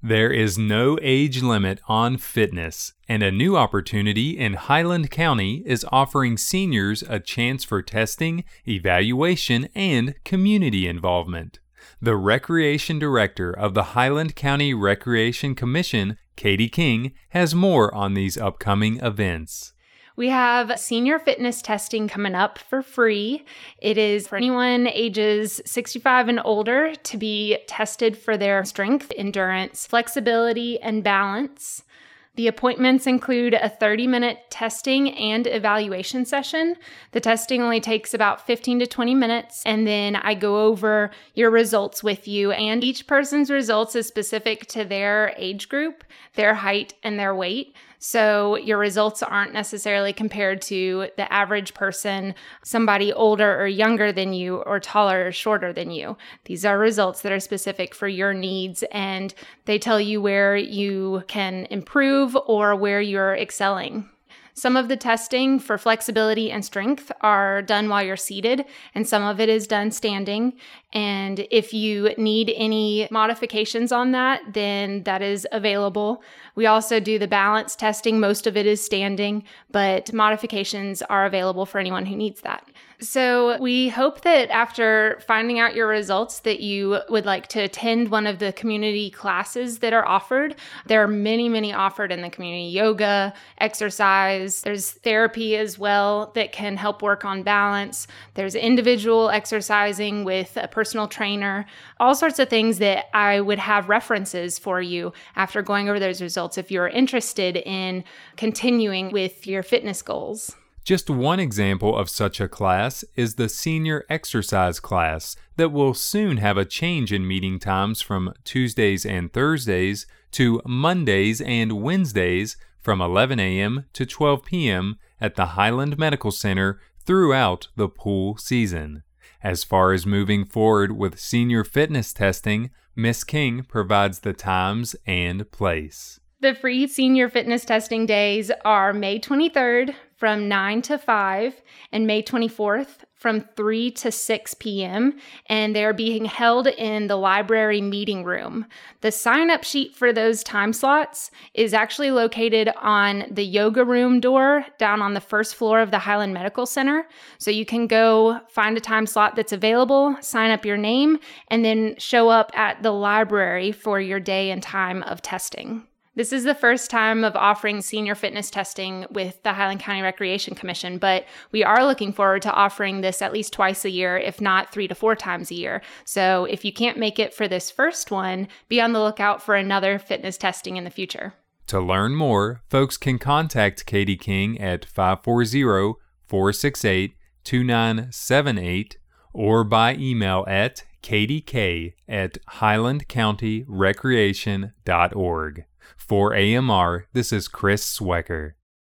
There is no age limit on fitness, and a new opportunity in Highland County is offering seniors a chance for testing, evaluation, and community involvement. The Recreation Director of the Highland County Recreation Commission, Katie King, has more on these upcoming events. We have senior fitness testing coming up for free. It is for anyone ages 65 and older to be tested for their strength, endurance, flexibility, and balance. The appointments include a 30-minute testing and evaluation session. The testing only takes about 15 to 20 minutes, and then I go over your results with you, and each person's results is specific to their age group, their height, and their weight. So your results aren't necessarily compared to the average person, somebody older or younger than you, or taller or shorter than you. These are results that are specific for your needs, and they tell you where you can improve or where you're excelling. Some of the testing for flexibility and strength are done while you're seated, and some of it is done standing. And if you need any modifications on that, then that is available. We also do the balance testing. Most of it is standing, but modifications are available for anyone who needs that. So we hope that after finding out your results that you would like to attend one of the community classes that are offered. There are many offered in the community: yoga, exercise. There's therapy as well that can help work on balance. There's individual exercising with a personal trainer, all sorts of things that I would have references for you after going over those results if you're interested in continuing with your fitness goals. Just one example of such a class is the senior exercise class that will soon have a change in meeting times from Tuesdays and Thursdays to Mondays and Wednesdays from 11 a.m. to 12 p.m. at the Highland Medical Center throughout the pool season. As far as moving forward with senior fitness testing, Ms. King provides the times and place. The free senior fitness testing days are May 23rd from 9 to 5 and May 24th from 3 to 6 p.m. and they're being held in the library meeting room. The sign-up sheet for those time slots is actually located on the yoga room door down on the first floor of the Highland Medical Center. So you can go find a time slot that's available, sign up your name, and then show up at the library for your day and time of testing. This is the first time of offering senior fitness testing with the Highland County Recreation Commission, but we are looking forward to offering this at least twice a year, if not 3 to 4 times a year. So if you can't make it for this first one, be on the lookout for another fitness testing in the future. To learn more, folks can contact Katie King at 540-468-2978 or by email at katiek@highlandcountyrecreation.org. For AMR, this is Chris Swecker.